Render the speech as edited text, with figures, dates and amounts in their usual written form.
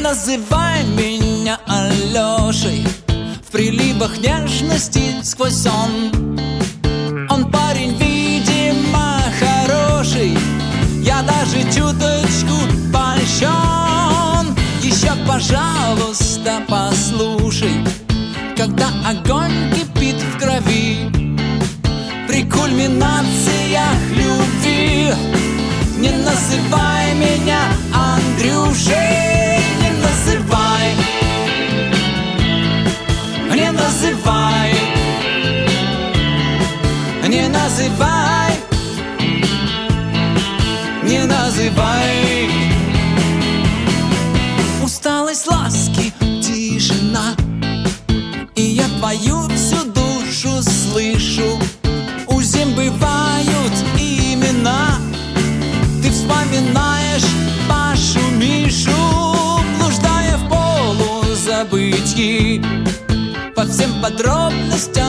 называй меня Алешей, в приливах нежности сквозь сон. Он парень, видимо, хороший, я даже чуточку польщен. Еще, пожалуйста, послушай, когда огонь кипит в крови, при кульминациях любви. Не называй меня Андрюшей, не называй, не называй, не называй, не называй. Усталость, ласки, тишина, и я твою всю душу слышу. У зим бывают имена, ты вспоминаешь Пашу, Мишу, блуждая в полузабытии, по всем подробностям